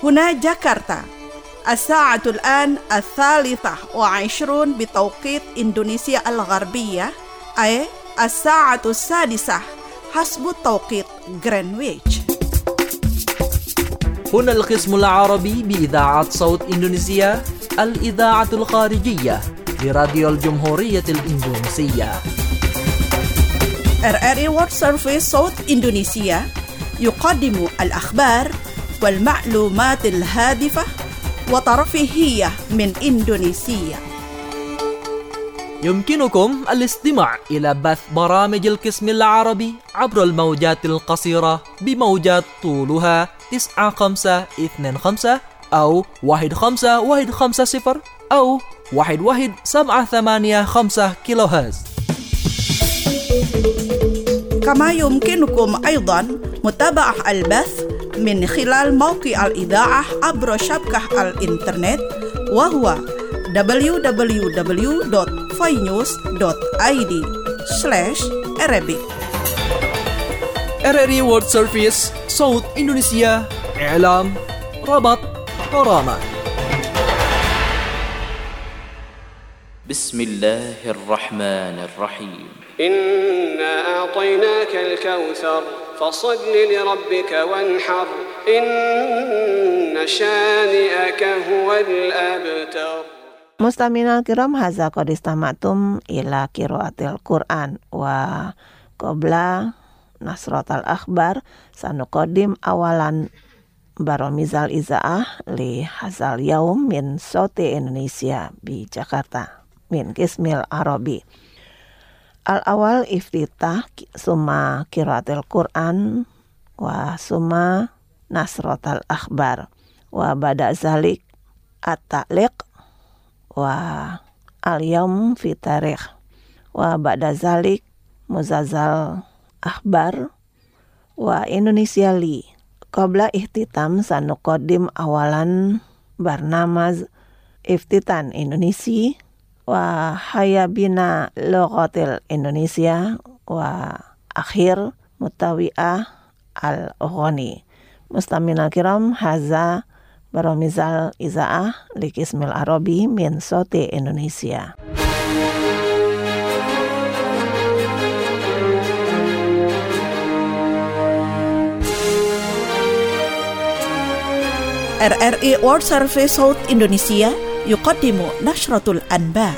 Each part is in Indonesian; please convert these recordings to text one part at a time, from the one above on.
هنا جاكرتا الساعة الآن 23 بتوقيت إندونيسيا الغربية، أي 6:06 حسب توقيت غرينتش. هنا القسم العربي بإذاعة صوت إندونيسيا، الإذاعة الخارجية لراديو الجمهورية الإندونيسية. RRI World Service صوت إندونيسيا يقدم الأخبار والمعلومات الهادفة وترفيهية من إندونيسيا. يمكنكم الاستماع إلى بث برامج القسم العربي عبر الموجات القصيرة بموجات طولها 9525 أو 15150 أو 11785 كيلو هرتز. كما يمكنكم أيضا متابعة البث من خلال موقع الإذاعة عبر شبكة الإنترنت، وهو www.finews.id/Arabic. RRI World Service صوت إندونيسيا، إعلام، ربط، برامة. بسم الله الرحمن الرحيم. إنا أعطيناك الكوثر فصل لربك وانحر إن شانئك هو الأبتر. Mustaminal kiram, hadza qad istama'tum ila qiraatil Qur'an wa qabla nasratal akhbar sanuqaddim awalan baromizal izaah li hazal yaum min Sauti Indonesia bi Jakarta min Qismil Arabi. Al-awal iftitah summa qiraatil Qur'an wa summa nasratal akhbar wa bada zalik at-ta'liq wa al-yawm fi tarikh wa ba'da zalik muzazal akhbar wa Indonesia li. Qabla ihtitam sanuqaddim awalan barnamaz iftitan Indonesia wa hayabina lughatil Indonesia wa akhir mutawi'ah al-ghani. Mustaminal kiram, haza baromizal izaah li Qismil Arabi min Sauti Indonesia. RRI World Service صوت إندونيسيا يقدم نشرة الأنباء.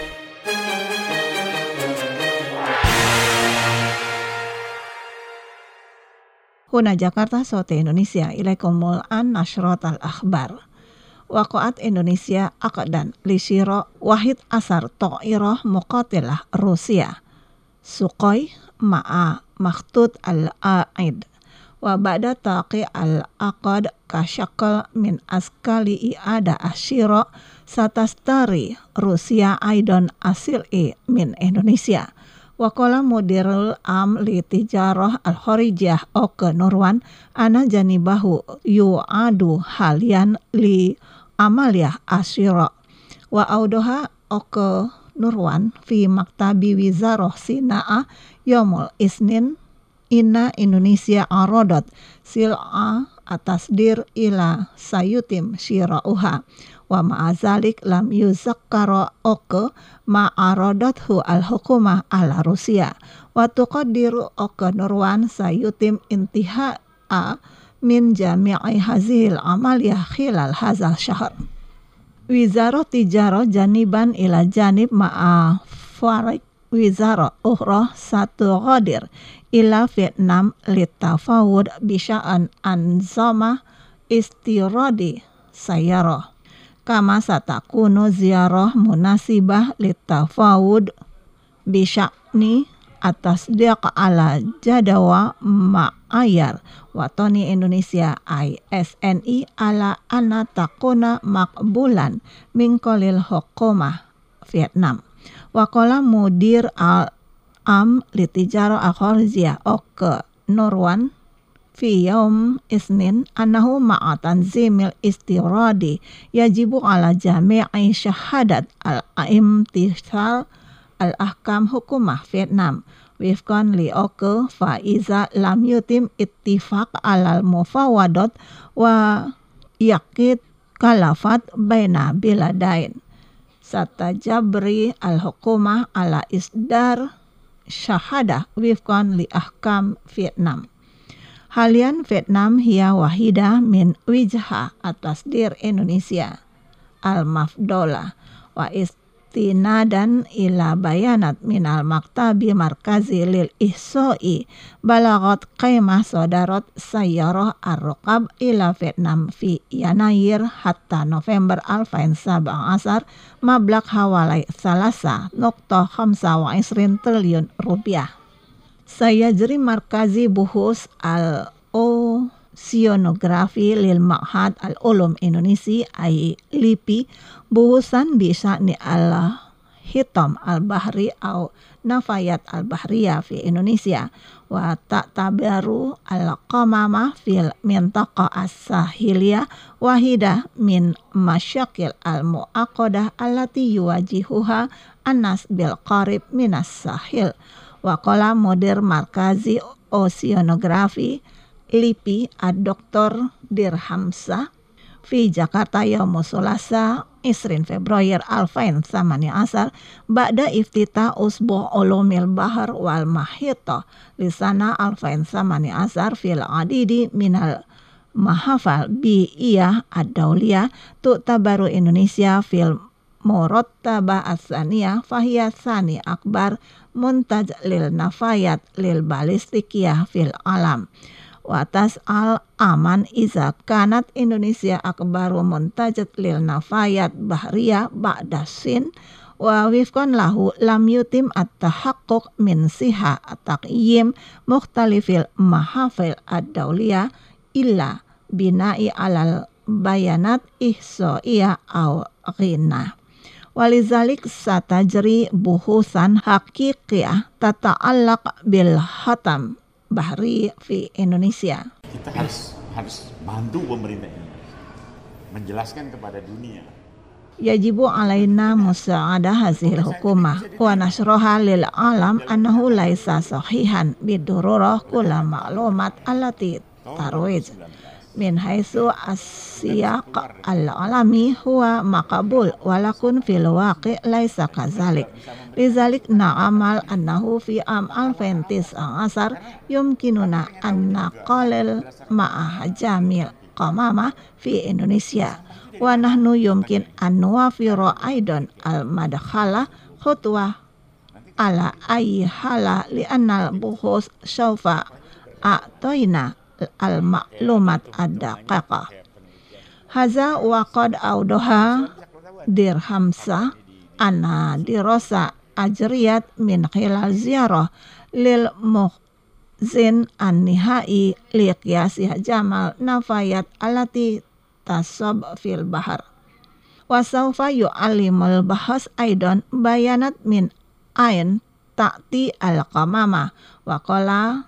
Huna Jakarta Sauti Indonesia, ilaikumul an nashrat al-akhbar. Waqa'at Indonesia aqdan li syira wahid asar ta'irah muqatilah Rusia Sukhoi ma'a makhtut al-a'id wa ba'da taqi al-aqad kasyakal min askali i'ada asyira satastari Rusia aidan asili min Indonesia. Waqala mudirul am li tijarah al-kharijah Oke Nurwan ana janibahu yu'adu halian li amaliyah asyira wa audoha Oke Nurwan fi maktabi wizarah Sinaa yomul isnin inna Indonesia arodat sil'a atasdir ila sayutim syira'uha wa ma'azalik lam yuzakkara Oke ma'aradathu al-hukumah ala Rusia wa tuqaddiru Oke Nurwan sayutim intiha'a min jami'i hazil amaliyah khilal hazal syahr. Wizarah tijarah janiban ila janib ma'a farik wizarah ukhra satu ghadir ila Vietnam litafawud bisya'an anzama istiradi sayarah kama satakunu ziarah munasibah litafawud bisya'ni atas diaq ala jadawa ma'ayar watoni Indonesia ISNI ala anna takuna makbulan min qalil hukumah Vietnam. Waqala mudir al-am litijara al-kharijiyah Oke Nurwan fi yaum isnin annahu ma'a tanzimil istiradi yajibu ala jami'i syahadat al-imtithal al-ahkam hukumah Vietnam wifqan li Oke fa iza lam yutim ittifaq alal mufawadat wa yakid kalafat baina biladain. Satajabri al-hukumah ala isdar syahadah wifqan li ahkam Vietnam. Halian Vietnam hiya wahida min wijha atas dir Indonesia al-mafdola wa istinadan ila bayanat min al-maktabi markazi lil ihsoi balagot qaimah sodarot sayyarah ar-ruqab ila Vietnam fi Yanayir hatta November 2017 mablak hawalai 3.25 triliun rupiah. Saya jeri markazi buhus al-oceanografi lil Ma'had al-Ulum Indonesia ay LIPI buhusan bisa ni al-hitam al-bahri au nafayat al-bahriya fi Indonesia wa ta'tabaru al-qamamah fil mintaqa as-sahiliyah wahidah min masyakil al-mu'aqadah allati yuwajihuha anas bil qarib minas sahil. Wakola moder markazi oceanografi LIPI ad-Dr. Dirhamsa fi Jakarta yaum Sulasa 20 Februari 2018 ba'da iftita usbuh ulumil bahar wal mahita lisana 2018 fil adidi minal mahafal bi iya ad-dauliyah tu'tabaru Indonesia fil murattaba as-saniyah fahiyah sani akbar muntaj lil nafayat lil balistikiyah fil alam. Watas al-aman iza kanat Indonesia akbaru muntajat lil nafayat bahriyah ba'da sin wa wifqan lahu lam yutim at-tahaqquq min siha at-taqyim mukhtalifil mahafil ad-dauliyah illa bina'i alal bayanat ihsa'iyah au ghina. Walizalik satajri buhusan haqiqiyah tata'allaq bil hatam bahri fi Indonesia. Kita harus bantu pemerintah Indonesia menjelaskan kepada dunia. Yajibu alaina musa'adah hazil hukumah wa nasroha lil alam annahu laisa sahihan bidururah kula ma'lumat allati tarwij min haitsu as-siyaq al-alami huwa maqbul walakun fil waqi' laisa kadzalik. Lizalik na'amal annahu fi am 2019 yumkinuna an naqalil ma'a jamil qamama fi Indonesia wa nahnu yumkin an nuwafiru aidan al-madkhala khutwah ala ayyi hala li annal buhus syaufa a'toina al-maklumat ad-daqiqah. Haza wa qad awdoha Dirhamsa anna dirasa ajriyat min khilal ziyarah lil mukhzin an-nihai li qiyasi jamal nafayat alati tasab fil bahar. Wa sawfa yu'allimul bahas aidan bayanat min ain ta'ti al-qamama wa qala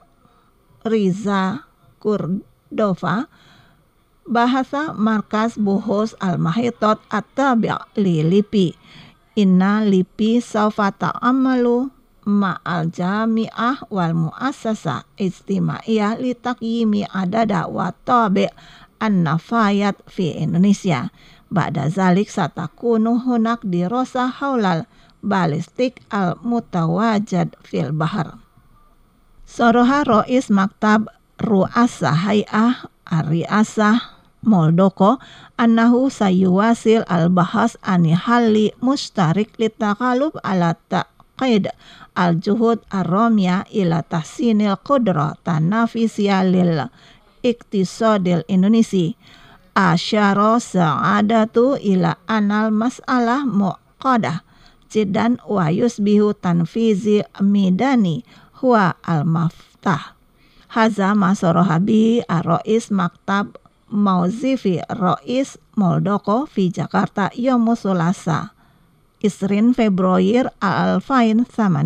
Riza Kurdova bahasa markas buhus al-mahitot at-tabi' li LIPI. Inna LIPI sawfa ta'amalu ma'al jami'ah wal mu'assasa ijtimaiyah li taqyimi adada wa tabi' an-nafayat fi Indonesia. Ba'da zalik satakunu hunak dirasa haulal balistik al-mutawajad fil bahar. Soroha Rois Maktab Ru'asa Hay'ah Ar-Riasah Muldoko annahu sayuwasil al-bahas ani halli mustarik litaqalub ala taqid al-juhud ar-ramya ila tahsinil qudra tanafisya lil iktisadil Indonesia. Asyara sa'adatu ila anal mas'alah muqadah jiddan wa yusbihu tanfizi midani huwa al-maftah. Haza masorohabi ar-Rois Maktab Mauzifi Rois Muldoko fi Jakarta Yomu Sulasa 20 Februari 2018.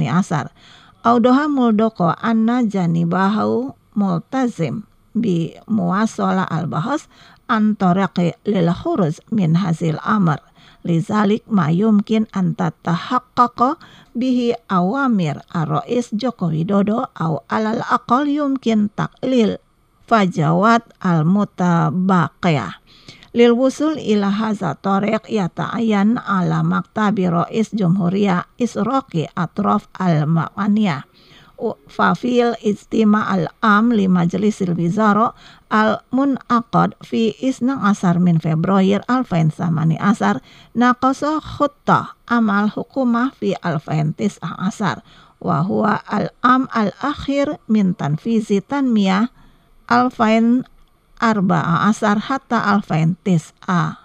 Audoha Muldoko anna janibahu multazim bi muwasola al-bahas antaraqi lil khuruz min hazil amr. Lizalik ma yumkin an tatahaqqaqa bihi awamir ar-Rais Joko Widodo au alal aqal yumkin taklil fajawat al-mutabaqiyah. Lil wusul ila hadza tariq yata'ayyan ala maktabi Rais Jumhuriyah Isroqi atraf al-Ma'aniyah. Fafil ijtima al-am li majlisil wizara al-munaqad fi 12 min Februari 2018 naqasa khutta amal hukumah fi 2019 wa huwa al-am al-akhir min tanfizi tanmiyah 2014 hatta 2019.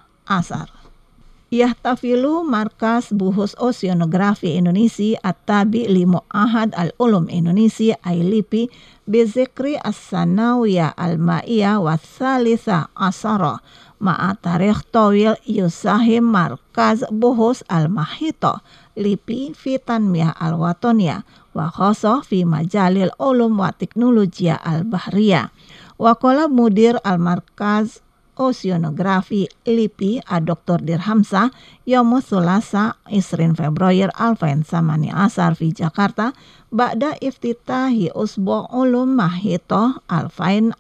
Yahtafilu Markas Buhus Oceanografi Indonesia at-tabi li Mu'ahad al-Ulum Indonesia ILIPI bizikri as-sanawiyah al-ma'iyah wa thalitha asara ma'a tarikh tawil yusahim Markaz Buhus al-Mahito LIPI fi tanmiyah al-watoniyah wa khasah fi majalil ulum wa teknologia al-bahriyah. Wa qala mudir al-Markaz Oceanografi LIPI Dr. Dirhamsa Yaum Tsulasa 20 Februari 2018 fi Jakarta ba'da iftitahi usbu' ulum mahito 2018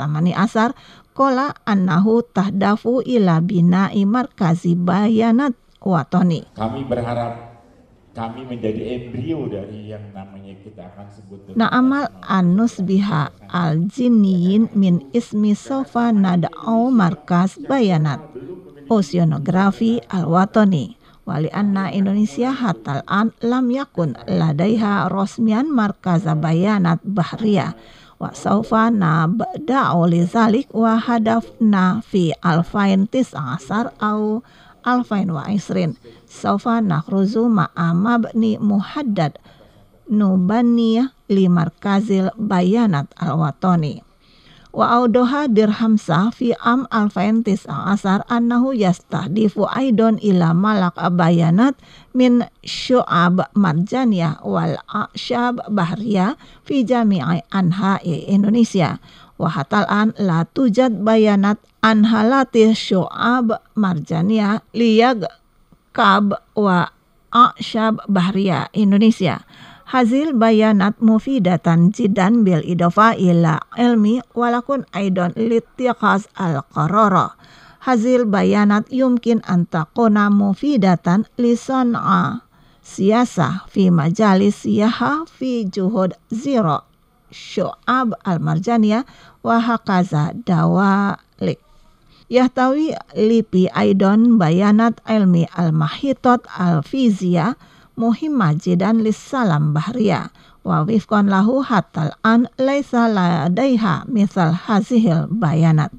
qala annahu tahdafu ila bina'i markazi bayanat watoni. Kami berharap kami menjadi embrio dari yang namanya kita akan sebut Na'amal anus biha al-jinniyin min ismi sofa nada'au markas bayanat oceanografi al-watoni wali anna Indonesia hatal an lam yakun ladaiha rosmian markaza bayanat bahriyah wa saufa nabda'u li zalik wa hadafna fi alfain tis'asar au alfain wa isrin saufa nakhruzu ma'a mabni muhaddad nubaniyah li markazil bayanat al-watoni wa audoha Dirhamsa fi am alfain tis'asar annahu yastahdifu aidon ila malak bayanat min syu'ab marjaniyah wal a'syab bahriyah fi jami'i anha'i Indonesia wa hatal an la tujad bayanat anhalati syu'ab marjaniyah liyag kab wa a'syab bahriyah Indonesia. Hazil bayanat mufidatan jidan bil idofa ila ilmi walakun aidon litiqaz al-qarara. Hazil bayanat yumkin antakuna mufidatan lisan'a siyasah fi majalis siyaha fi juhud zero syu'ab al-marjaniyah wa hakaza dawalik. Yahtawi LIPI aidon bayanat ilmi al-mahitot al-fiziyah muhimmah jidan lissalam bahriyah wa wifqan lahu hatal an laisa ladaiha misal hazihil bayanat.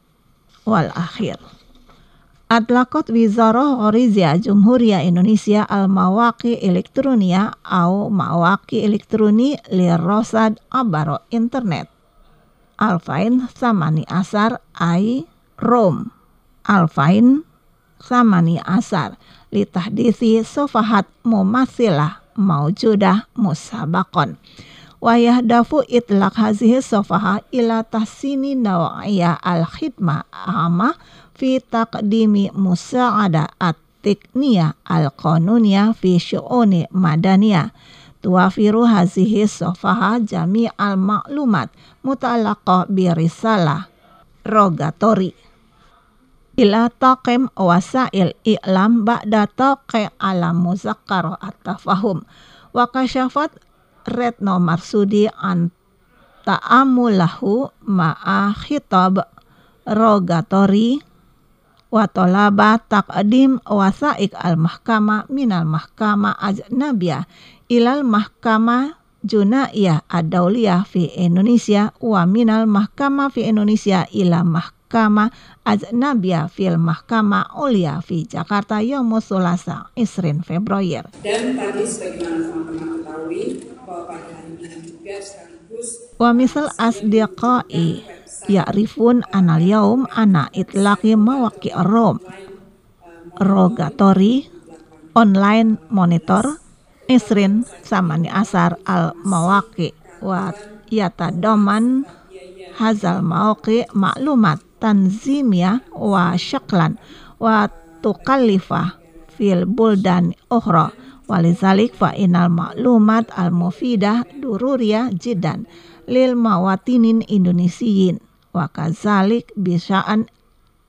Wal akhir Atlaqat Wizarah Ghoriziyah Jumhuriyah Indonesia al-mawaqi elektronia au mawaqi elektroni lirrosad abaro internet alfain samani asar ai Rom alfain samani asar litahdisi sofahat mumathilah maujudah musabakon wa yahdafu itlaq hazihi sofaha ila tahsini nawa'iyah al-khidmah amma fi taqdimi musa'ada at-tikniyah al-qanuniyah fi syu'uni madaniyah tuwafiru hazihi sofaha jami' al-ma'lumat muta'allaqah birisalah rogatori ila taqim wasail i'lam ba'da taqi alam muzakkar at-tafahum wa kasyafat Retno Marsudi an ta'amulahu ma'a khitab rogatori wa tolaba taqdim wasaik al-mahkamah minal mahkamah ajnabiyah ilal mahkamah junaiyah ad-dauliyah fi Indonesia wa minal mahkamah fi Indonesia ila mahkamah ajnabiyah fil mahkamah ulia fi Jakarta Yaum Tsulasa 20 Februari. Dan tadi sebagaimana teman-teman ketahui bahwa pada hari ini juga sekaligus wa misal asdiqai ya'rifun anal yaum ana itlaqi mawaqi rom rogatori online monitor isrin samani asar al mawaqi wa yatadoman hazal mawaqi maklumat tanzimiyah wa syaklan wa tukallifah fil buldan ukhra walizalik fa inal maklumat al mufidah dururiyah jidan lil mawatinin indonesiyin wa kazalik bisaan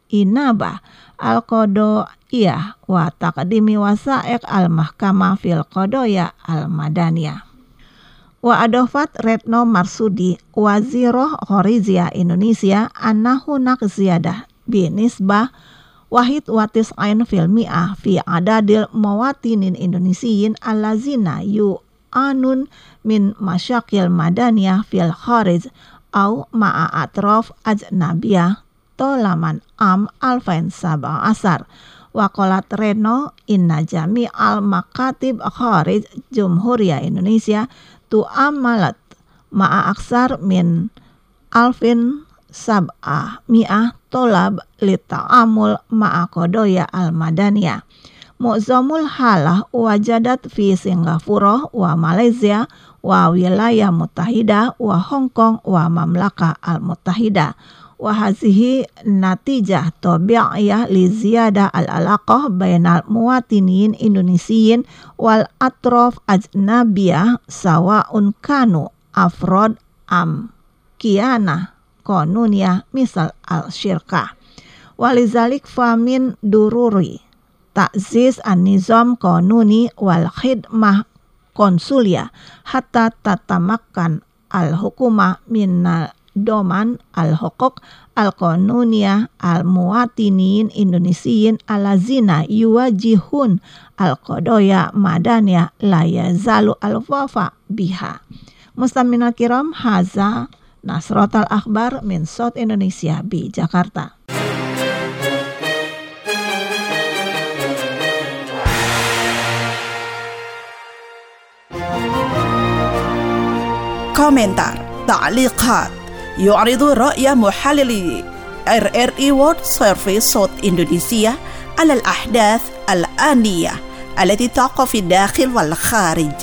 inabah al-qadaiyah wa taqdimi wasaiq al-mahkamah fil qadaya al-madaniyah. Wa adofat Retno Marsudi Waziroh Khorizia Indonesia annahu ziyadah binisbah wahid watis ain fil mi'ah fi adadil mawatinin Indonesiyin allazina yu'anun min masyakil madaniyah fil kharij au ma'a atrof ajnabiyah tolaman alfain sab'a asar. Wakolat Reno inna jami al makatib kharij Jumhuriyah Indonesia tu'amalat ma'a aksar min alfin sab'ah mi'ah tolab lita'amul ma'a kodoya al-madaniyah. Mu'zamul halah wajadat fi Singapura wa Malaysia wa wilayah mutahidah wa Hong Kong wa mamlakah al-mutahidah. Wa hazihi natijah tabi'iyah li ziyadah al-alaqah bainal muwatinin Indonesiyin wal atrof ajnabiyah sawa'un kanu afrod am kianah konuniyah misal al-syirkah. Walizalik famin dururi ta'ziz an-nizam konuni wal khidmah konsuliyah hatta tatamakkan al-hukumah minal doman al-hukuk al-qanuniyah al-muwatinin Indonesiyin alazina yuwajihun al-qadoya madaniyah la yazalu al-wafa biha. Mustaminal kiram, haza Nasrotal Akhbar min Sot Indonesia bi Jakarta. Komentar, ta'liqat يعرض رأي محللي RRI World Service صوت إندونيسيا على الأحداث الآنية التي تقع في الداخل والخارج.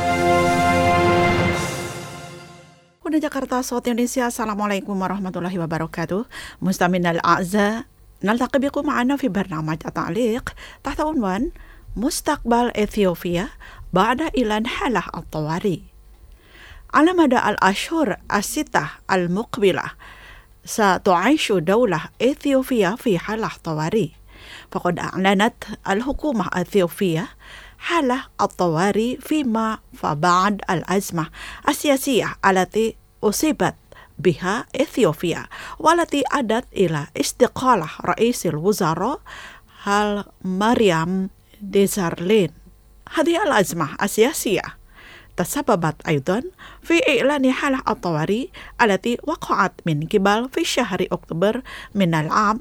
هنا جاكرتا صوت إندونيسيا. السلام عليكم ورحمة الله وبركاته. مستمعينا الأعزاء، نلتقي بكم معنا في برنامج التعليق تحت عنوان مستقبل إثيوبيا بعد إعلان حالة الطوارئ. على مدى الأشهر الستة المقبلة ستعيش دولة إثيوبيا في حالة طوارئ، فقد أعلنت الحكومة الإثيوبية حالة الطوارئ فيما بعد الأزمة السياسية التي أصيبت بها إثيوبيا والتي أدت إلى استقالة رئيس الوزراء مريم ديسارلين. هذه الأزمة السياسية تسببت أيضا في إعلان حالة الطوارئ التي وقعت من قبل في شهر أكتوبر من العام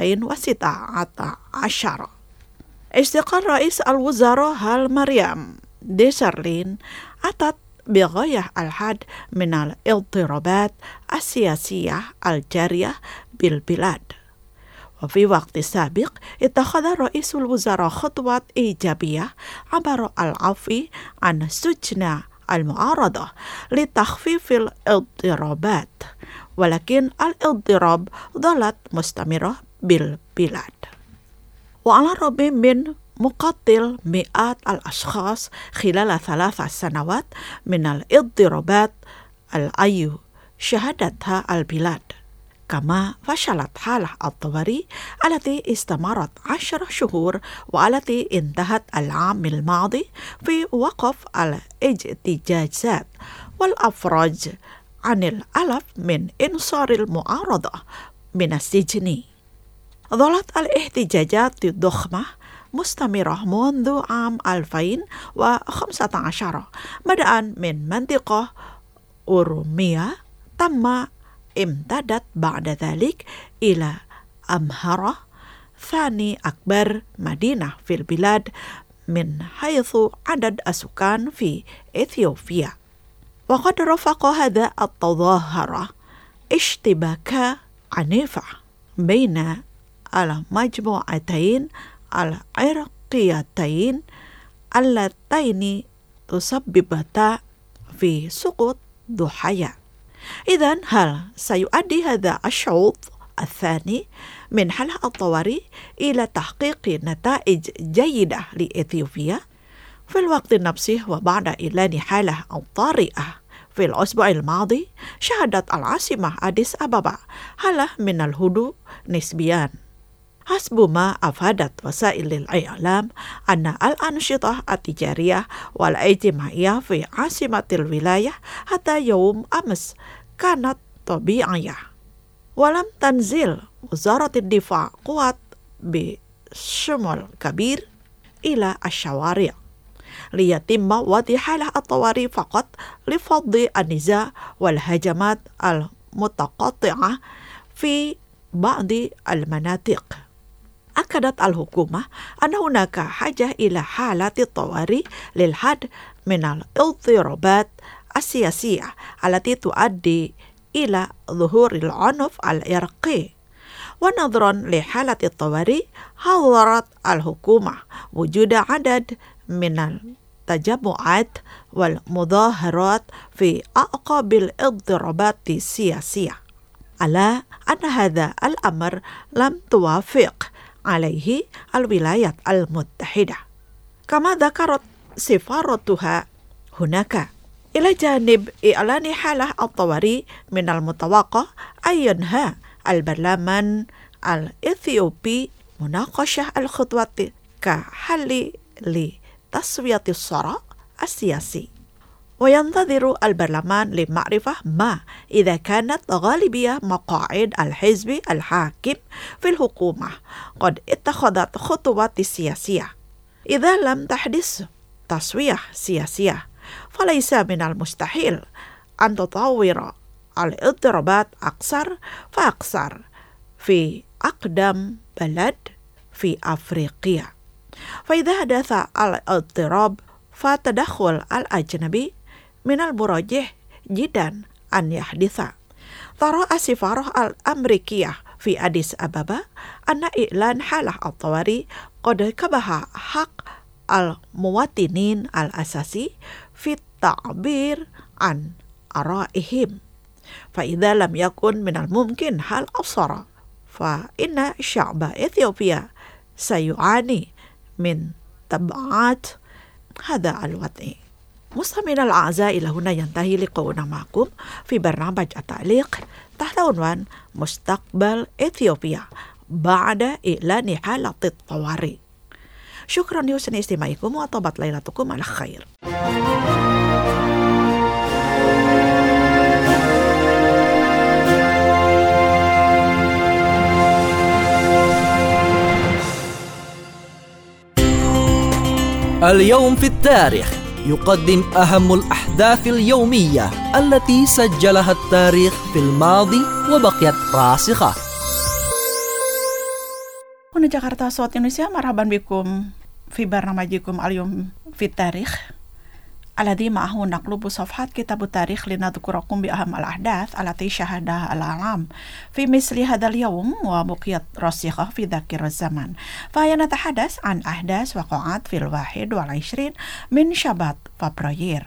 2016. استقال رئيس الوزراء مريم ديسارلين أتت بغاية الحد من الاضطرابات السياسية الجارية بالبلاد. وفي وقت سابق اتخذ رئيس الوزراء خطوات إيجابية عبر العفو عن سجن المعارضة لتخفيف الاضطرابات، ولكن الاضطراب ظلت مستمرة بالبلاد. وعلى الرغم من مقتل مئات الأشخاص خلال 3 سنوات من الاضطرابات التي شهدتها البلاد، كما فشلت حالة الطوارئ التي استمرت 10 شهور والتي انتهت العام الماضي في وقف الاحتجاجات والأفراج عن الآلاف من أنصار المعارضة من السجن. ظلت الاحتجاجات الضخمة مستمرة منذ عام 2015 بدءا من منطقة أوروميا، ثم امتدت بعد ذلك إلى أمهرة، ثاني أكبر مدينة في البلاد من حيث عدد السكان في إثيوبيا. وقد رافق هذا التظاهرة اشتباك عنيفة بين المجموعتين العرقيتين اللتين تسببتا في سقوط ضحايا. إذن هل سيؤدي هذا الشوط الثاني من حالة الطوارئ إلى تحقيق نتائج جيدة لإثيوبيا؟ في الوقت نفسه وبعد إعلان حالة طارئة في الأسبوع الماضي، شهدت العاصمة أديس أبابا حالة من الهدوء نسبيا. حسب ما أفادت وسائل الإعلام أن الأنشطة التجارية والاجتماعية في عاصمة الولاية حتى يوم أمس كانت طبيعية، ولم تنزل وزارة الدفاع قوات بشمول كبير إلى الشوارع ليتم وضع حالة الطوارئ فقط لفض النزاع والهجمات المتقطعة في بعض المناطق. أكدت الحكومة أن هناك حاجة إلى حالة الطوارئ للحد من الاضطرابات السياسية التي تؤدي إلى ظهور العنف العرقي. ونظرا لحالة الطوارئ حذرت الحكومة وجود عدد من التجمعات والمظاهرات في أعقاب الاضطرابات السياسية، على أن هذا الأمر لم توافق عليه الولايات المتحدة. كما ذكرت سفارتها هناك إلى جانب إعلان حالة الطوارئ من المتوقع أن ينهى البرلمان الإثيوبي مناقشة الخطوات كحل لتسوية الصراع السياسي، وينتظر البرلمان لمعرفة ما إذا كانت غالبية مقاعد الحزب الحاكم في الحكومة قد اتخذت خطوات سياسية. إذا لم تحدث تسوية سياسية فليس من المستحيل أن تطور الاضطرابات أكثر فأكثر في أقدم بلد في أفريقيا. فإذا حدث الاضطراب فالتدخل الأجنبي من المرجح جدا أن يحدث. ترى السفارة الأمريكية في أديس أبابا أن إعلان حالة الطوارئ قد كبح حق المواطنين الأساسي في التعبير عن آرائهم. فإذا لم يكن من الممكن حل الصراع فإن شعب إثيوبيا سيعاني من تبعات هذا الوضع. مستمعينا الأعزاء، إلى هنا ينتهي لقاؤنا معكم في برنامج التعليق تحت عنوان مستقبل إثيوبيا بعد إعلان حالة الطوارئ. شكرا لحسن استماعكم وطابت ليلتكم على خير. اليوم في التاريخ يقدم أهم الأحداث اليومية التي سجلها التاريخ في الماضي وبقيت راسخة. هنا جاkarta صوت إندونيسيا، مرحبا بكم في برنامجكم اليوم في التاريخ الذي معه نقلب صفحات كتاب التاريخ لنذكركم بأهم الأحداث التي شهدها العالم في مثل هذا اليوم وبقيت راسخة في ذاكرة الزمن. فنتحدث عن أحداث وقعت في 21 من شباط فبراير.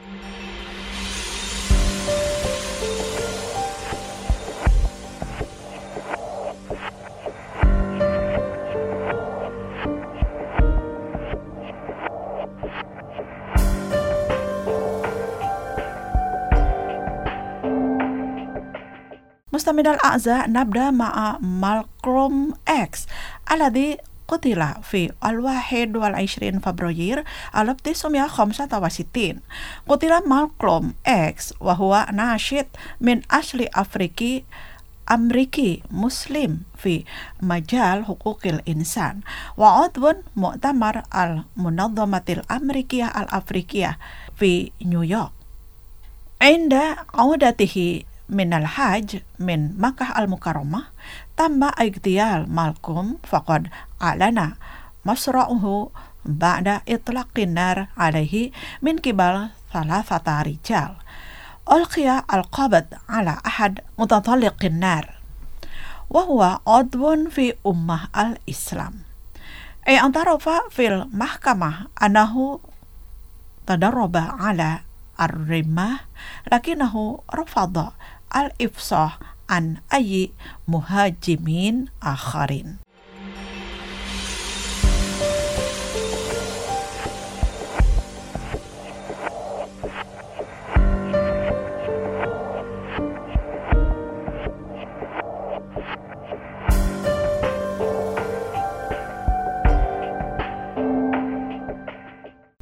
مستمعينا الأعزاء، نبدأ مع مالكولم إكس الذي قتل في 21 فبراير 1965. قتل مالكولم إكس وهو ناشط من أصل أمريكي مسلم في مجال حقوق الإنسان وعضو مؤتمر المنظمة الأمريكية الأفريقية في نيويورك. عند عودته من الحج من مكة المكرمة تم اغتيال مالكولم، فقد أعلن مصرعه بعد إطلاق النار عليه من قبل 3 رجال. ألقي القبض على أحد متطلق النار وهو عضو في أمة الإسلام. اعترف في المحكمة أنه تدرب على الرماح لكنه رفض الإفصاح عن أي مهاجمين آخرين.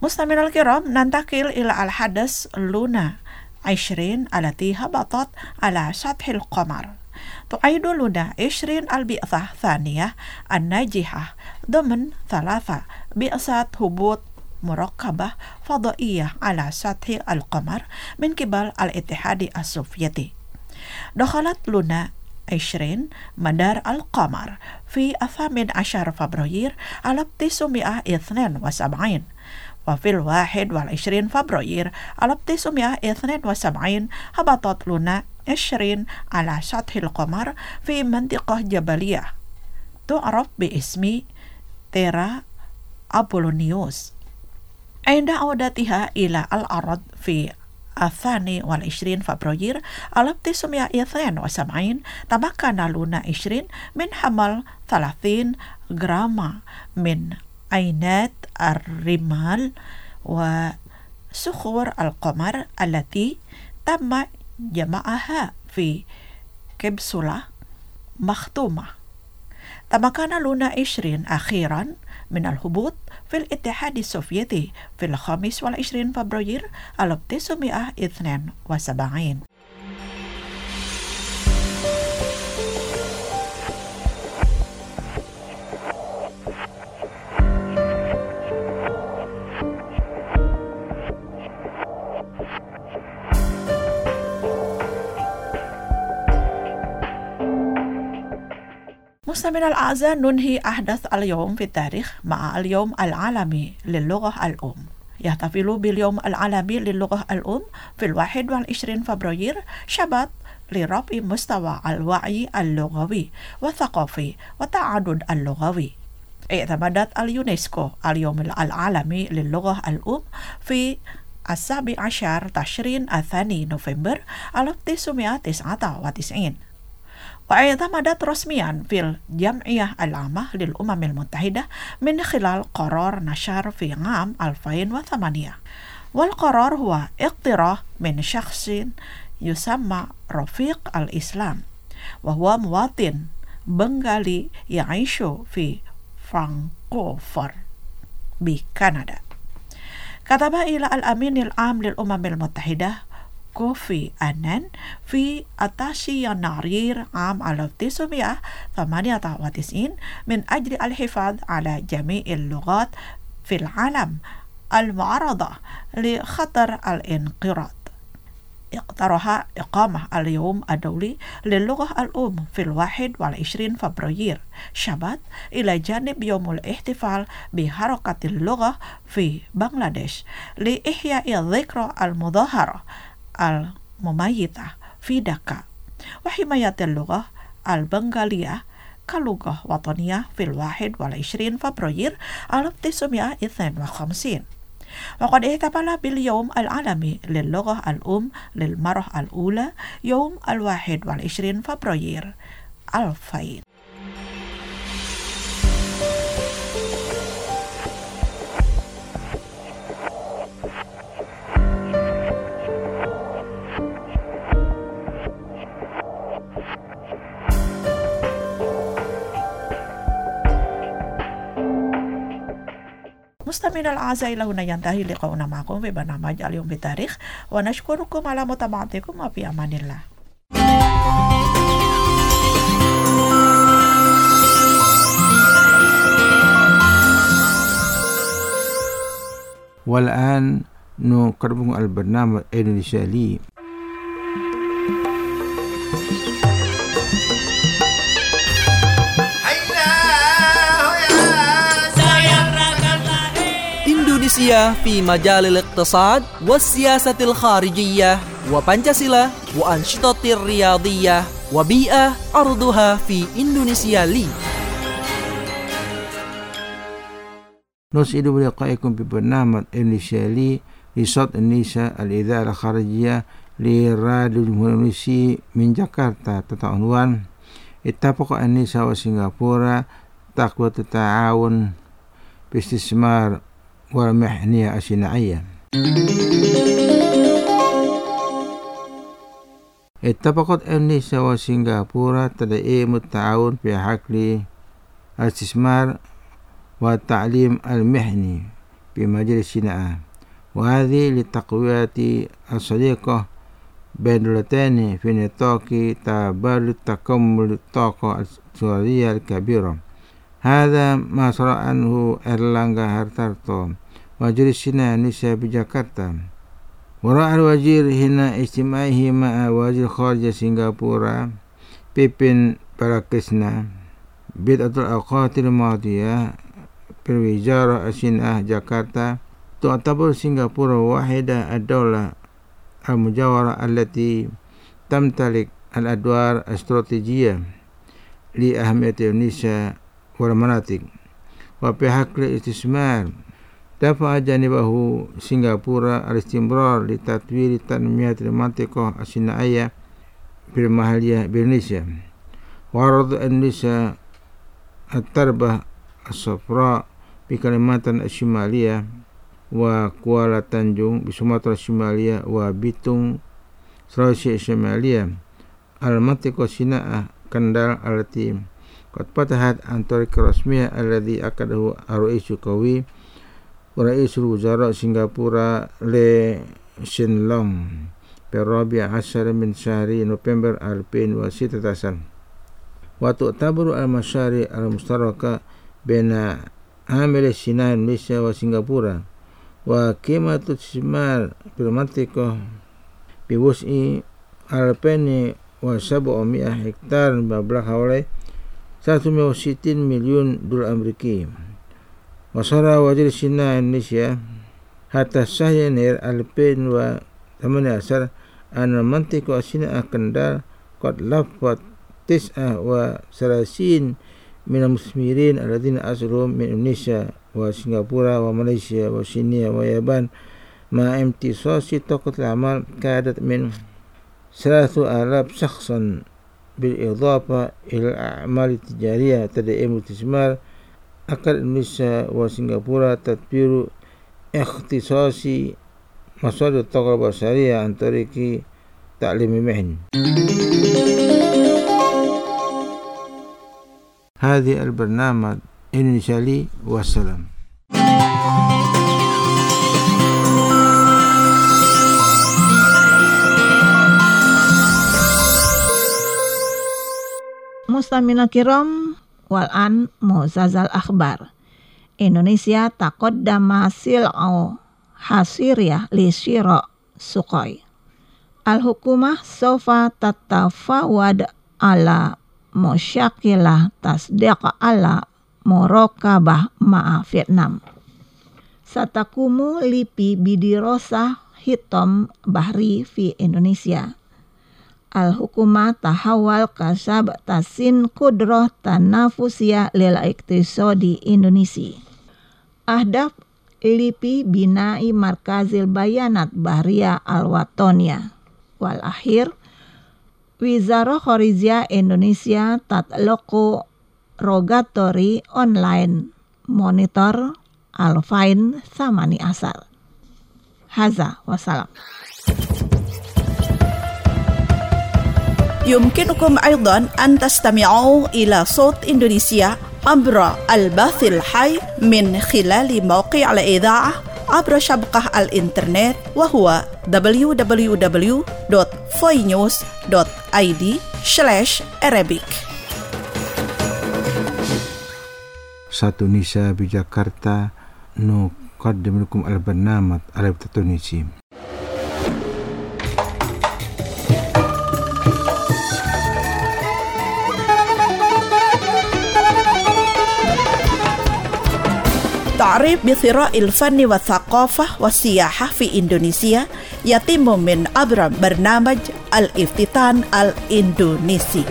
مستمعينا الكرام، ننتقل إلى الحدث لونا 20 التي هبطت على سطح القمر. تعيد لونا 20 البعثة الثانية الناجحة ضمن 3 بعثات هبوط مركبة فضائية على سطح القمر من قبل الاتحاد السوفيتي. دخلت لونا 20 مدار القمر في 18 فبراير 1972، وفي 21 فبراير 1972 هبطت لونا 20 على سطح القمر في منطقة جبلية تعرف باسم تيرا أبولونيوس. عند عودتها إلى الأرض في 22 فبراير 1972 تمكن لونا 20 من حمل 30 جرام من عينات الرمال وصخور القمر التي تم جمعها في كبسولة مختومة. تمكن لونا 20 أخيرا من الهبوط في الاتحاد السوفيتي في 25 فبراير 1972. مستمعينا الأعزاء، ننهي أحداث اليوم في التاريخ مع اليوم العالمي للغة الأم. يحتفل باليوم العالمي للغة الأم في 21 فبراير شباط لرفع مستوى الوعي اللغوي والثقافي والتعدد اللغوي. اعتمدت اليونسكو اليوم العالمي للغة الأم في 17 تشرين الثاني نوفمبر 1999، واعتمدت رسميا في الجمعية العامة للأمم المتحدة من خلال قرار نشر في عام 2008. والقرار هو اقتراح من شخص يسمى رفيق الإسلام، وهو مواطن بنغالي يعيش في فانكوفر بكندا. كتب إلى الأمين العام للأمم المتحدة كوفي آنان في 18 يناير عام 1998 من أجل الحفاظ على جميع اللغات في العالم المعرضة لخطر الانقراض. اقترح إقامة اليوم الدولي للغة الأم في 21 فبراير شباط إلى جانب يوم الاحتفال بحركة اللغة في بنغلاديش لإحياء ذكرى المظاهرة المميتة في داكا وحماية اللغة البنغالية كلغة وطنية في 21 فبراير 1952. وقد احتفل باليوم العالمي للغة الأم للمرة الأولى يوم 21 فبراير 2000. مستمعينا الأعزاء، إلى هنا ينتهي لقاؤنا معكم في برنامج اليوم بالتاريخ، ونشكركم على متابعتكم وفي أمان الله. والآن نقدم البرنامج الإنجليزي. إندونيسيا في مجال الاقتصاد والسياسة الخارجية وبنشاسيلا وأنشطة الرياضية وبيئة أرضها في إندونيسيا لي. نسعد بلقائكم ببرنامج إندونيسيا لصوت إندونيسيا الإذاعة الخارجية لراديو الجمهورية إندونيسيا من جاكرتا تحت عنوان اتفق إندونيسيا وسنغافورة تقوية التعاون باستثمار والمحنية الصناعية. اتفقت إندونيسيا وسنغافورة تدعيم التعاون في حقل الاستثمار والتعليم المهني في مجلسنا، وهذه لتقوية الصديقة بين الدولتين في نطاق تبادل تكامل الطاقة السورية الكبيرة. هذا ما صرح عنه إرلانغا هارتارتو مجلسنا Indonesia بجاكرتا. ورأى الوزير هنا اجتماعه مع وزير خارجية سنغافورة بيبين بالاكريشنا بدء الأوقات الماضية في الوزارة الصينية جاكرتا. تعتبر سنغافورة واحدة الدولة المجاورة التي تمتلك الأدوار الاستراتيجية لأهمية إندونيسيا والمناطق. وفي حق الاستثمار دفع جانبه سنغافورة الاستمرار لتطوير تنمية المنطقة الصناعية في المحلية بإندونيسيا. وعرض إندونيسيا التربة الصفراء في كليمانتان الشمالية وكوالا تانجung بسومطرة الشمالية وبيتونغ سلawesi الشمالية المنطقة الصناعية كندال التي قد فتحت عن طريق الرسمية الذي أكده الرئيس القوي ورئيس الوزراء سنغافورة لي شين لونغ في 14 من شهر نوفمبر 2016. وتعتبر المشاريع المشتركة بين عامل الصناعة إندونيسيا وسنغافورة وقيمة الاستثمار في المنطقة بوسع 2,700 هكتار مبلغ حوالي 160 مليون دولار أمريكي. وصار وزير الصناعة إندونيسيا حتى شهر يناير 2018 أن المنطقة الصناعية كندال قد لفت 39 من المستثمرين الذين أصلهم من إندونيسيا وسنغافورة وماليزيا وصينيا واليابان مع امتصاص طاقة الأعمال كادت من 3,000 شخصا بالإضافة إلى الأعمال التجارية تدعيم الاستثمار. أكد إندونيسيا وسنغافورة تطوير اختصاص مصادر الطاقة البشرية عن طريق تعليم المهن. هذه البرنامج إندونيسيا لي والسلام. Mustamina kiram wal'an muzazal akhbar. Indonesia taqaddama sil'u hasiriyah li syira suqai. Al-hukumah sofa tatafawad ala musyakilah tasdiq ala muraqabah ma'a Vietnam. Satakumu lipi bidirosah hitam bahri fi Indonesia. Al-hukumah tahawal kasab tasin kudroh tanafusiyah lil iktisadi Indonesia. Ahdaf lipi binai markazil bayanat bahriya al-watonia. Wal akhir Wizarah Kharijiyah Indonesia tatloku rogatori online monitor alfain samani asar. Haza wassalam. يمكنكم أيضا أن تستمعوا إلى صوت إندونيسيا عبر البث الحي من خلال موقع الإذاعة عبر شبكة الإنترنت وهو www.voinews.id/Arabic. Satu Nisa di Jakarta nuqaddim lakum al-barnamij al-Tunisi. تعريف بثراء الفن والثقافة والسياحة في إندونيسيا يتم من عبر برنامج الافتتان الإندونيسي.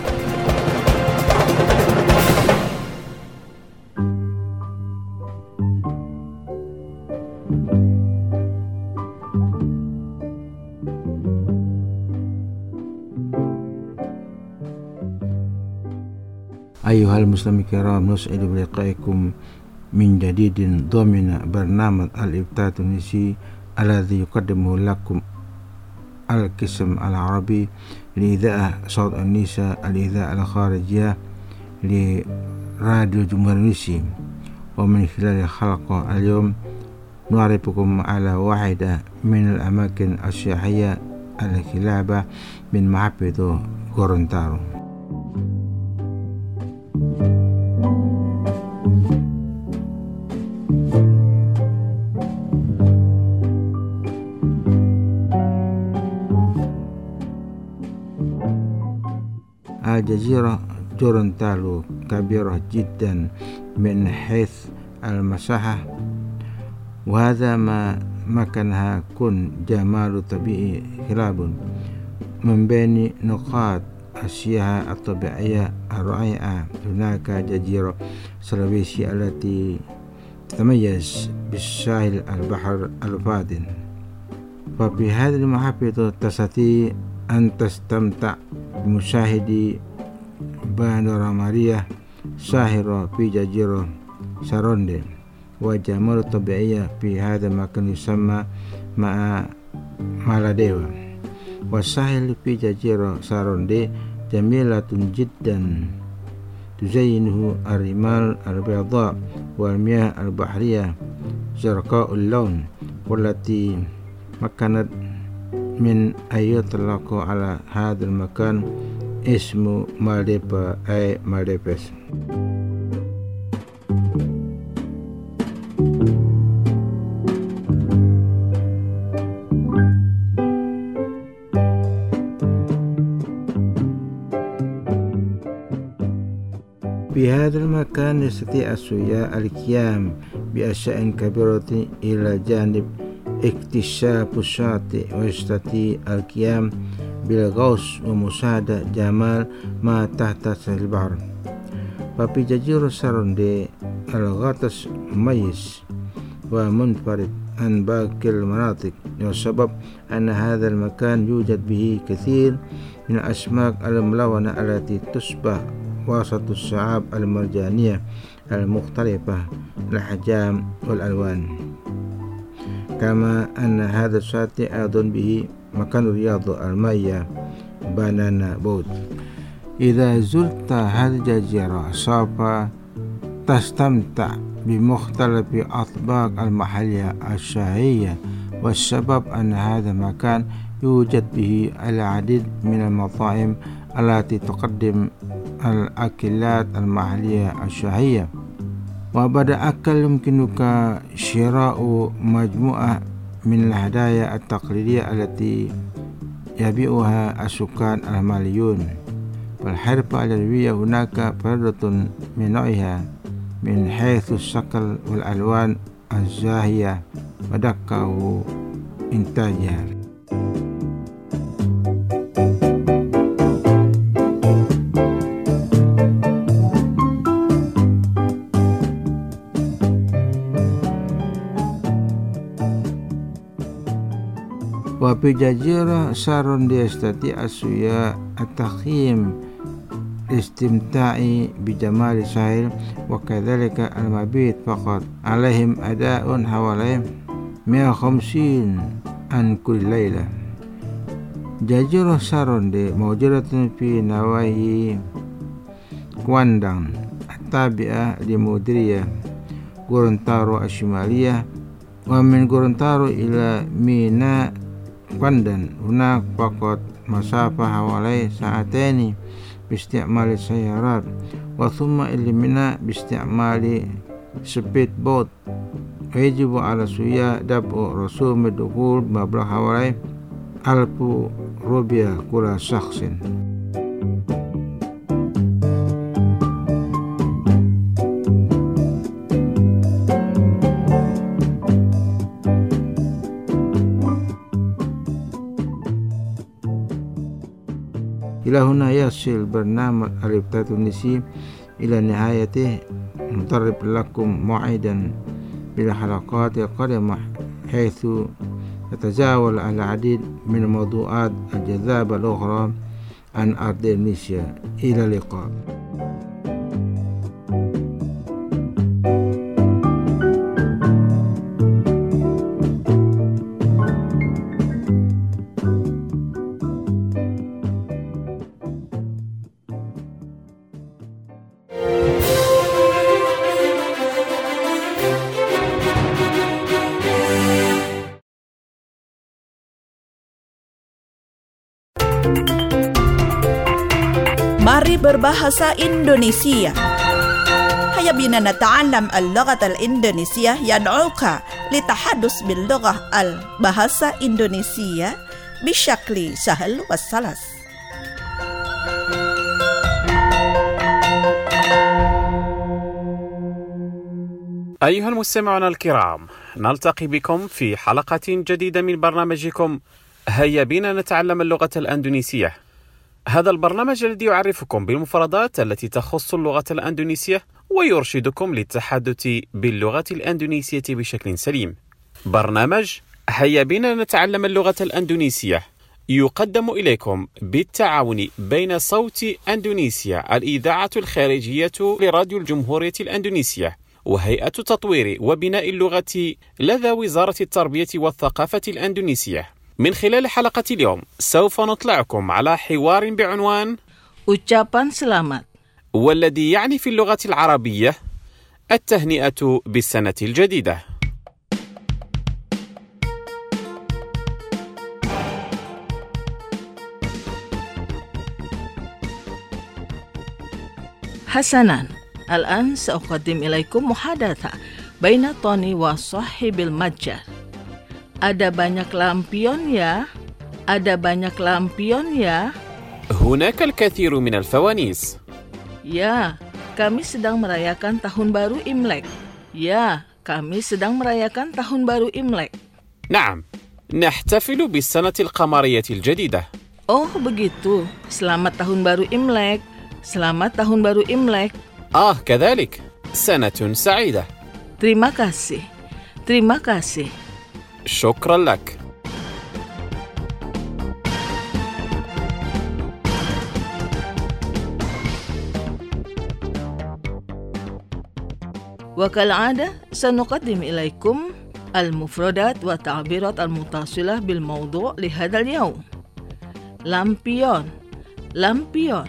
Ayuhal muslimin kiram, nus'idu biliqaikum min jadidin dhamina barnamij al-Iftat Tunisi alladhi yuqaddimu lakum al-qism al-arabi li-idha'ah Saud an-Nisa al-idha'ah al-kharijiyah li Radio Jumhuriyah Indonesia. wa min khilal khalqa al-yawm نعرفكم على واحدة من الأماكن السياحية الخلابة من معبد غورونتارو. الجزيرة غورونتارو كبيرة جدا من حيث المساحة، وهذا ما مكنها كن جمال طبيعي خلاب. من بين نقاط السياحة الطبيعية الرائعة هناك جزيرة سلويسي التي تتميز بالساحل البحر الفاتن. ففي هذه المحافظ تستطيع أن تستمتع بمشاهدة بانورامية ساحرة في جزيرة ساروندي، وجمال الطبيعية في هذا المكان يسمى مالاديوا. والساحل في جزيرة ساروندي جميلة جدا، تزينه الرمال البيضاء والمياه البحرية زرقاء اللون، والتي مكنت من أن يطلق على هذا المكان اسم مالديفا أي مالديفز. في هذا المكان يستطيع السياح القيام بأشياء كبيرة إلى جانب اكتشاف الشاطئ، ويستطيع القيام بالغوص ومشاهدة جمال ما تحت سطح البحر. ففي جزيرة ساروندي الغطس مميز ومنفرد عن باقي المناطق، والسبب أن هذا المكان يوجد به كثير من الأسماك الملونة التي تشبه وسط الشعاب المرجانية المختلفة الأحجام والألوان. كما أن هذا الشاطئ أيضا به مكان الرياضة المائية بانانا بوت. إذا زرت هذه الجزيرة سوف تستمتع بمختلف الأطباق المحلية الشهية، والسبب أن هذا المكان يوجد به العديد من المطاعم التي تقدم الأكلات المحلية الشهية. وبعد أكل يمكنك شراء مجموعة من الهدايا التقليدية التي يبيعها السكان المحليون. فالحرفة اليدوية هناك فريدة من نوعها من حيث الشكل والألوان الزاهية ودقة إنتاجها. وفي جزيرة ساروندي يستطيع السياح التخييم الاستمتاع بجمال الساحل، وكذلك المبيت فقط. عليهم أداء حوالي 150 عن كل ليلة. جزيرة ساروندي موجودة في نواحي كواندان التابعة لمديرية غورونتارو الشمالية، ومن غورونتارو إلى ميناء كواندان هناك فقط مسافة حوالي ساعتين باستعمال السيارات، وثم إلى ميناء باستعمال سبيد بوت. ويجب على السياح دفع رسوم الدخول بمبلغ حوالي 1000 روبيا كل شخص. إلى هنا يصل برنامج الربطة التونسي إلى نهايته. نضرب لكم موعدا بالحلقات القادمة حيث يتجاوز العديد من الموضوعات الجذابة الأخرى عن أرض إندونيسيا. إلى اللقاء. Mari berbahasa Indonesia. هيا بنا نتعلم اللغة الإندونيسية يدعوك للتحدث باللغة البحثة الإندونيسية بشكل سهل وسلس. أيها المستمعون الكرام، نلتقي بكم في حلقة جديدة من برنامجكم هيا بنا نتعلم اللغة الأندونيسية. هذا البرنامج الذي يعرفكم بالمفردات التي تخص اللغة الأندونيسية ويرشدكم للتحدث باللغة الأندونيسية بشكل سليم. برنامج هيا بنا نتعلم اللغة الأندونيسية يقدم إليكم بالتعاون بين صوت أندونيسيا الإذاعة الخارجية لراديو الجمهورية الأندونيسية وهيئة تطوير وبناء اللغة لدى وزارة التربية والثقافة الأندونيسية. من خلال حلقة اليوم سوف نطلعكم على حوار بعنوان ucapan selamat، والذي يعني في اللغة العربية التهنئة بالسنة الجديدة. حسناً، الآن سأقدم إليكم محادثة بين توني وصاحب المتجر. Ada banyak lampion ya? Ada banyak lampion ya? هناك الكثير من الفوانيس. Ya, kami sedang merayakan tahun baru Imlek. Ya, kami sedang merayakan tahun baru Imlek. نعم، نحتفل بالسنة القمرية الجديدة. Oh, begitu. Selamat tahun baru Imlek. Selamat tahun baru Imlek. كذلك. سنة سعيدة. Terima kasih. Terima kasih. شكرا لك. وكالعادة سنقدم إليكم المفردات والتعبيرات المتصلة بالموضوع لهذا اليوم. لامبيون، لامبيون.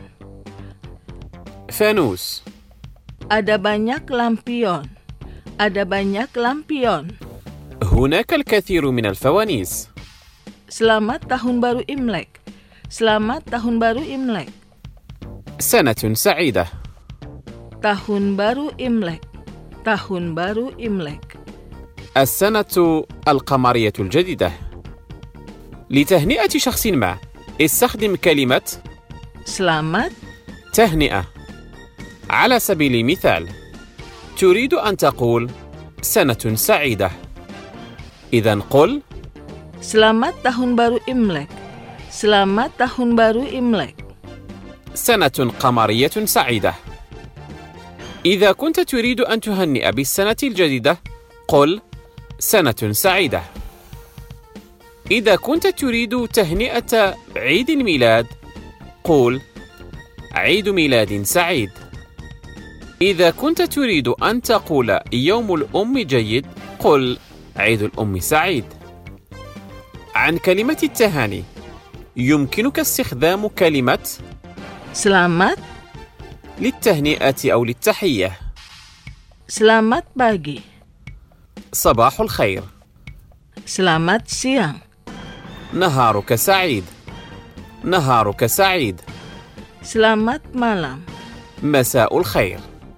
فانوس. Ada banyak lampion. Ada banyak lampion. هناك الكثير من الفوانيس. Selamat tahun baru Imlek. Selamat tahun baru Imlek. سنة سعيدة. Tahun baru Imlek. Tahun baru Imlek. السنة القمرية الجديدة. لتهنئة شخص ما استخدم كلمة Selamat. تهنئة. على سبيل المثال، تريد أن تقول سنة سعيدة، إذن قل Selamat tahun baru Imlek. Selamat tahun baru Imlek. سنة قمرية سعيدة. إذا كنت تريد أن تهنئ بالسنة الجديدة قل سنة سعيدة. إذا كنت تريد تهنئة عيد الميلاد قل عيد ميلاد سعيد. إذا كنت تريد أن تقول يوم الأم جيد قل عيد الأم سعيد. عن كلمة التهاني يمكنك استخدام كلمة Selamat. للتهنئة أو للتحية. Selamat pagi. صباح الخير. Selamat siang. نهارك سعيد. نهارك سعيد. Selamat malam. مساء الخير.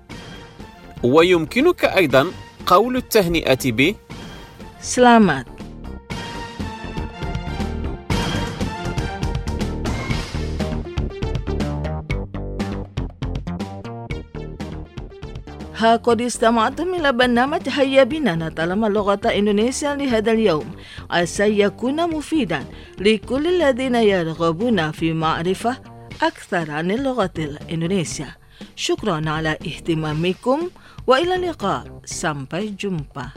ويمكنك أيضا قول التهنئة ب Selamat. قد استمعتم إلى برنامج هيا بنا نتعلم اللغة الإندونيسية لهذا اليوم، عسى يكون مفيدا لكل الذين يرغبون في معرفة أكثر عن اللغة الإندونيسية. شكرا على اهتمامكم وإلى اللقاء. Sampai jumpa.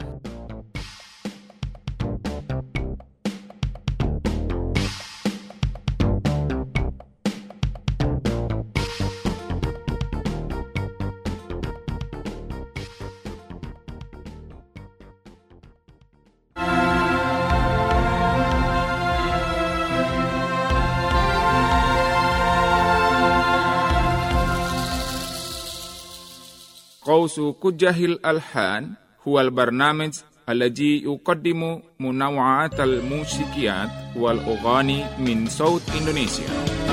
قوس كجه الألحان هو البرنامج الذي يقدم منوعات الموسيقيات والأغاني من صوت إندونيسيا.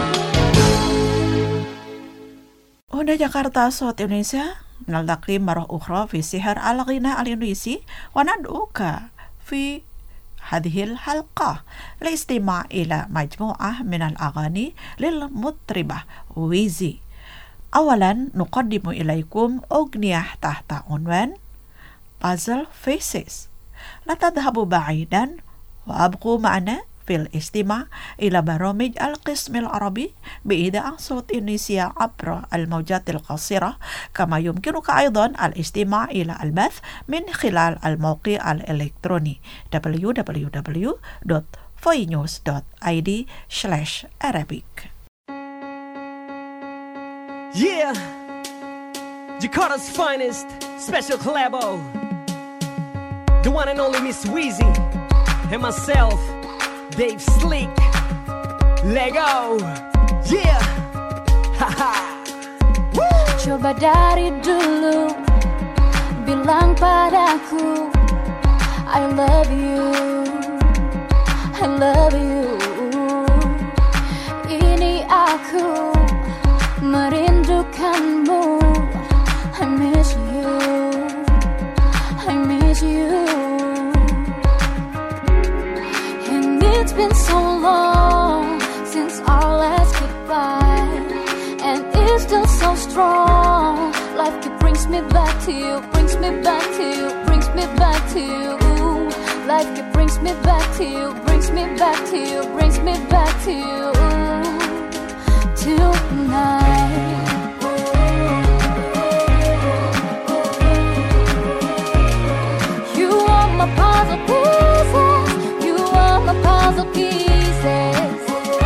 هنا جاكرتا صوت إندونيسيا، نلتقي مرة أخرى في سحر الغناء الإندونيسي، وندعوك في هذه الحلقة لاستماع إلى مجموعة من الأغاني للمطربة ويزي. أولا نقدم إليكم أغنية تحت عنوان Puzzle Faces. لا تذهبوا بعيدا وأبقوا معنا في الاستماع إلى برامج القسم العربي بإذاعة صوت إندونيسيا عبر الموجات القصيرة، كما يمكنك أيضا الاستماع إلى البث من خلال الموقع الإلكتروني www.voinews.id/Arabic. Yeah, Jakarta's finest special collabo, the one and only Miss Weezy and myself, Dave Slick. Lego, yeah, haha. Coba dari dulu bilang padaku I love you, I love you. Ini aku merindukanmu, I miss you, I miss you. And it's been so long since our last goodbye, and it's still so strong. Life that brings me back to you, brings me back to you, brings me back to you. Life that brings me back to you, brings me back to you, brings me back to you. Tonight, you are my puzzle pieces, you are my puzzle pieces.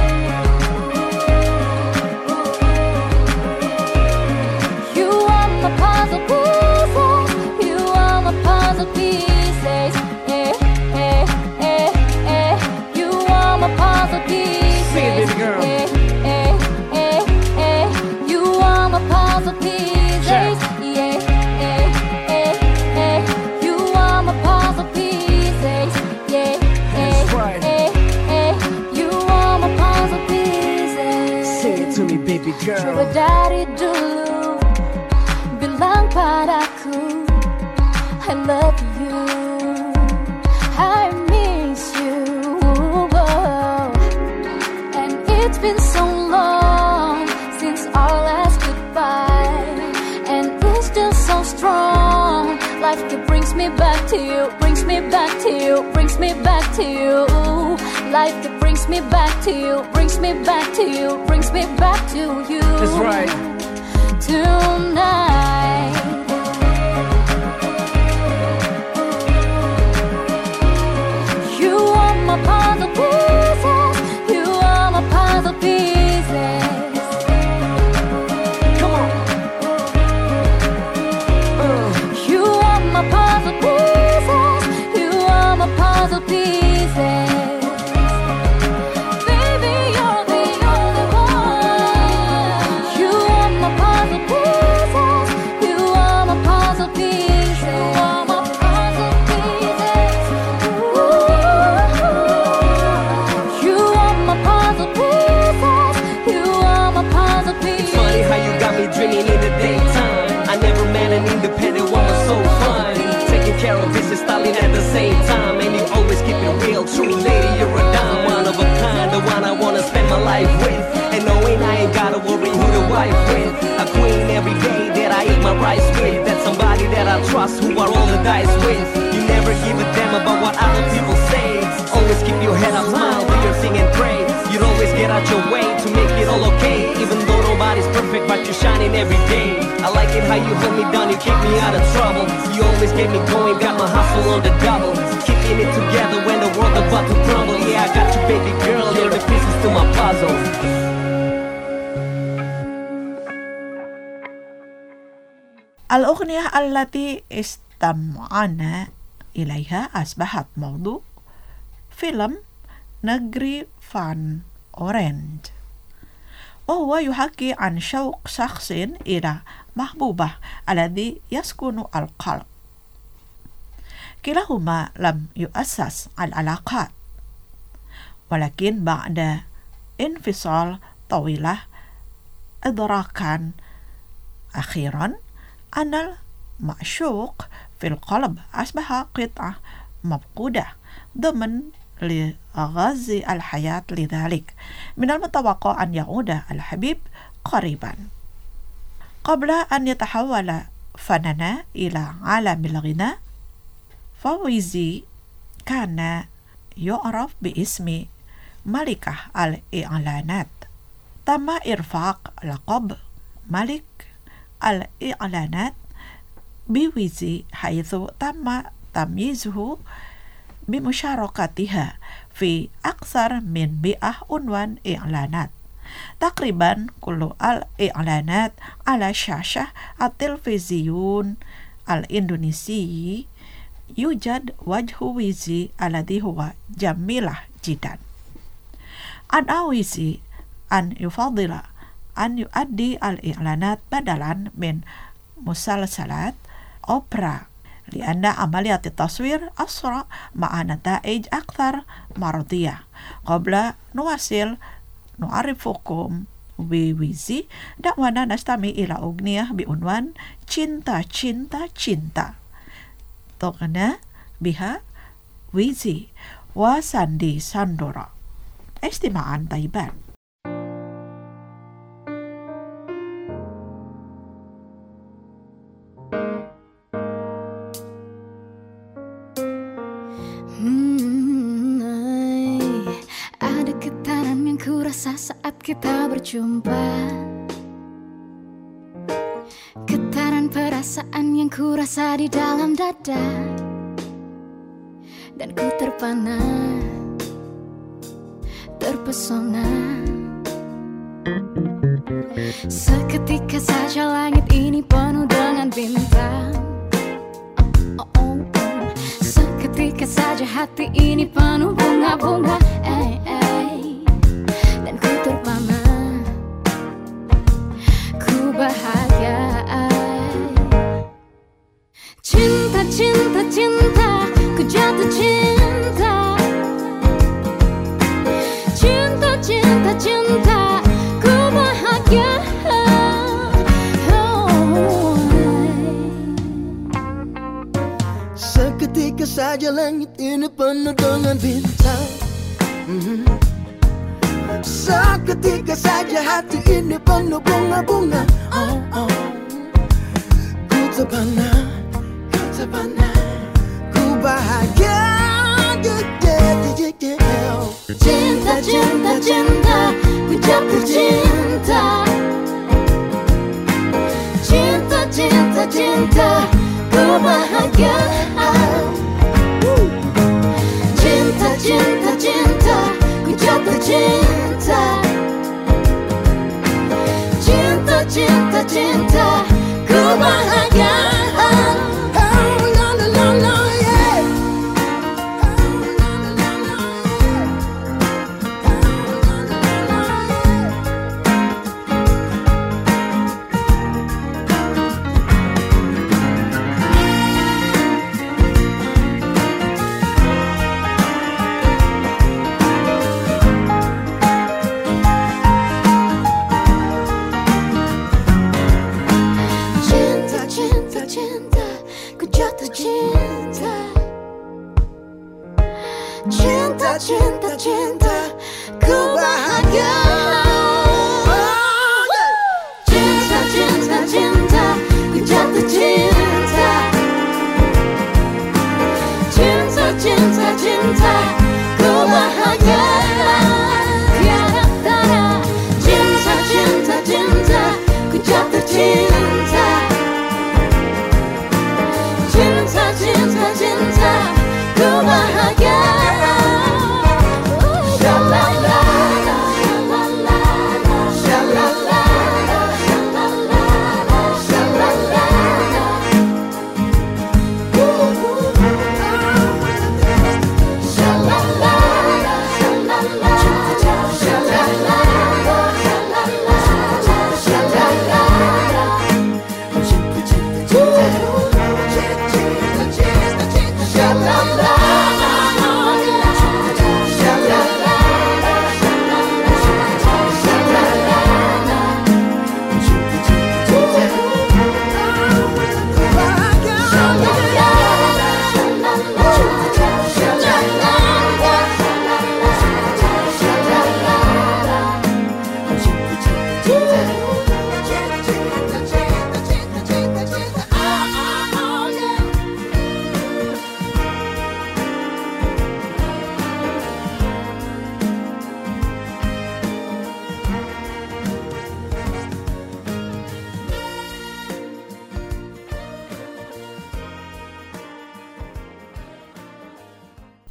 You are my puzzle pieces, you are my puzzle pieces. You are my puzzle pieces. Sing it, baby girl. You are my puzzle pieces. You are my puzzle pieces. That's right. You are my puzzle pieces. Sing it to me, baby Coba girl. dari dulu bilang padaku I love you, I miss you. And it's been so long since our last goodbye, and it's still so strong. Life that brings me back to you, brings me back to you, brings me back to you. Life that brings me back to you, brings me back to you, brings me back to you. That's right. Tonight, you are my puzzle pieces, you are my puzzle pieces. Come on. You are my puzzle pieces, you are my puzzle pieces. Baby, you're the only one. You are my puzzle pieces, you are my puzzle pieces. You are my puzzle pieces. You are my puzzle pieces, you are my puzzle pieces. It's funny how you got me dreaming in the daytime. I never met an independent woman so fun. Taking care of business, styling at the same time. And you always keep it real, true lady, you're a dime. One of a kind, the one I wanna spend my life with. And knowing I ain't gotta worry who the wife with. A queen every day that I eat my rice with. That's somebody that I trust, who I roll the dice with. You never give a damn about what other people say. Always keep your head up, smile, do your thing and pray. You'd always get out your way to make it all okay. Even though nobody's perfect, but you're shining every day. I like it how you hold me down, you keep me out of trouble. You always get me going, got my hustle on the double. Keeping it together when the world about to crumble. Yeah, I got you, baby girl, you're the pieces to my puzzle. الأغنية التي استمعنا إليها أصبحت موضوع فيلم نجري فان أورنج، وهو يحكي عن شوق شخص إلى محبوبة الذي يسكن القلب. كلاهما لم يؤسس العلاقات، ولكن بعد انفصال طويلة إدراكا أخيرا أن المعشوق في القلب أصبح قطعة مفقودة ضمن لغاز الحياة. لذلك من المتوقع أن يعود الحبيب قريبا. قبل أن يتحول فنانا إلى عالم الغناء، فويزي كان يعرف باسم ملكة الإعلانات. تم إرفاق لقب ملك الإعلانات بويزي، حيث تم تمييزه بمشاركتها في أكثر من 100 عنوان إعلانات. تقريبا كل الإعلانات على شاشة التلفزيون الإندونيسي يوجد وجه ويزي الذي هو جميل جدا. أدعى ويزي أن يفضل أن يؤدي الإعلانات بدلا من مسلسلات أوبرا، لأن عملية التصوير أسرع مع نتائج أكثر مرضية. قبل نواصل نعرفكم بويزي، دعونا نستمع إلى أغنية بعنوان Cinta Cinta Cinta. تغنى بها ويزي وساندي ساندورا. استماعا طيبا. Ada getaran yang kurasa saat kita berjumpa, getaran perasaan yang kurasa di dalam dada, dan ku terpana, terpesona. Seketika saja langit ini penuh dengan bintang. Seketika saja hati ini penuh bunga-bunga. Dan ku terpana, ku bahagia. Cinta, cinta, cinta, ku jatuh cinta. Cinta, cinta, cinta, ku bahagia. Seketika saja langit ini penuh dengan bintang. Seketika saja hati ini penuh bunga-bunga. Ku terpana, ku bahagia. Cinta, cinta, cinta, ku jatuh cinta. Cinta, cinta, cinta, ku bahagia. Cinta, cinta, cinta, ku jatuh cinta. Cinta, cinta, cinta, ku bahagia. Cinta, cinta, ku bahagia. Cinta, cinta, cinta, ku jatuh cinta. Cinta, cinta, cinta, ku bahagia. Tiada tara. Cinta, cinta, cinta, ku jatuh cinta. Cinta, cinta, cinta, ku bahagia. Shalala.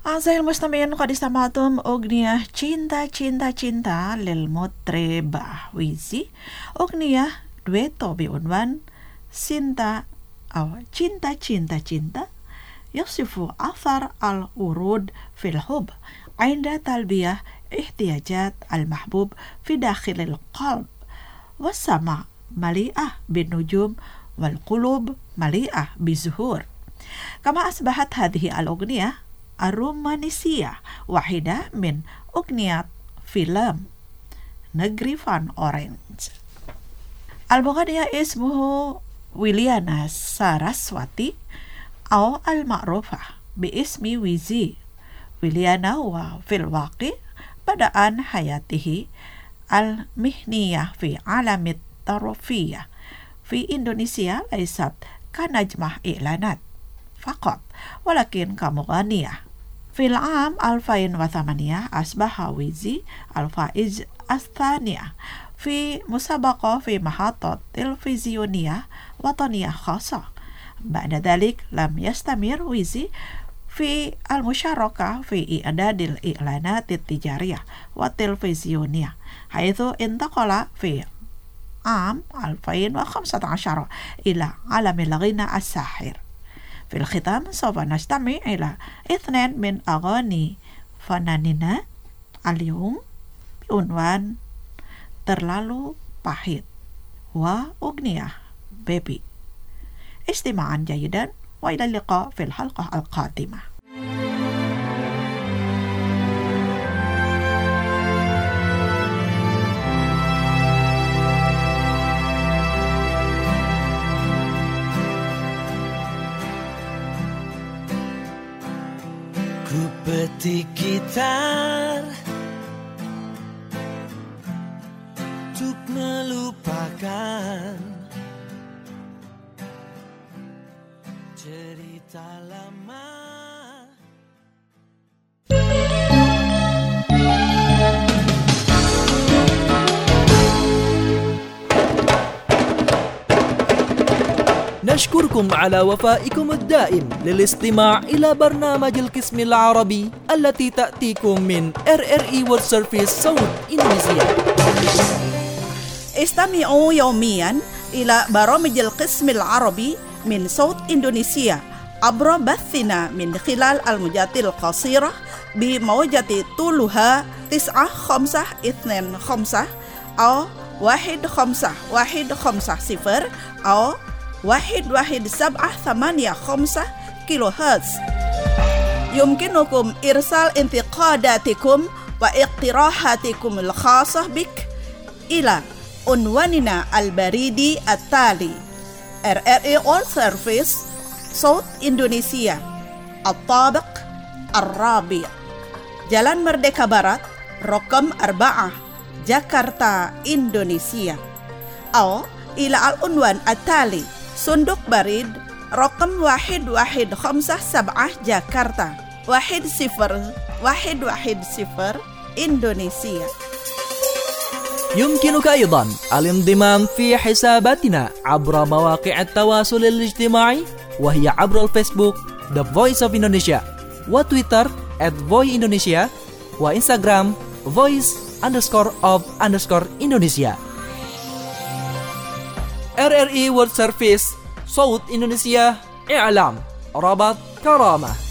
أعزائي المستمعين قد استمعتم أغنية cinta cinta cinta للمطرب ويزي أغنية دويتو بعنوان cinta أو cinta cinta cinta يصف أثر الورود في الحب عند تلبية احتياجات المحبوب في داخل القلب والسماء مليئة بالنجوم والقلوب مليئة بالزهور. كما أصبحت هذه الأغنية الرومانسية واحدة من أغنيات فيلم نجري فان أورنج. المغنية اسمه ويليانا ساراسواتي أو المعروفة باسم ويزي. ويليانا وفي الواقع بدأ حياته المهنية في عالم الترفيه في إندونيسيا ليست كنجمة إعلانات فقط ولكن كمغنية. في العام 2008 أصبح ويزي الفائز الثانية في مسابقة في محطة تلفزيونية وطنية خاصة. بعد ذلك لم يستمر ويزي في المشاركة في إعداد الإعلانات التجارية والتلفزيونية حيث انتقل في عام 2015 إلى عالم الغنى الساحر. في الختام سوف نستمع إلى 2 من أغاني فناننا اليوم بعنوان terlalu pahit وأغنية بيبي. استماعا جيدا وإلى اللقاء في الحلقة القادمة. Ku petik gitar untuk melupakan cerita lama. نشكركم على وفائكم الدائم للاستماع إلى برنامج القسم العربي التي تأتيكم من RRI World Service صوت إندونيسيا. استمعوا يوميا إلى برامج القسم العربي من صوت إندونيسيا عبر بثنا من خلال الموجات القصيرة بموجة طولها 9525 أو 15150 أو 11785 كيلو هرتز. يمكنكم إرسال انتقاداتكم واقتراحاتكم الخاصة بك إلى عنواننا البريدي التالي: RRI World Service صوت إندونيسيا، الطابق الرابع، Jalan Merdeka Barat رقم 4 جاكرتا إندونيسيا. أو إلى العنوان التالي: صندوق بريد رقم 1157 جاكرتا 10110 إندونيسيا. يمكنك أيضا الانضمام في حساباتنا عبر مواقع التواصل الاجتماعي وهي عبر الفيسبوك The Voice of Indonesia وتويتر @voindonesia وإنستغرام voice_of_Indonesia. RRI World Service صوت إندونيسيا، إعلام ربط كرامة.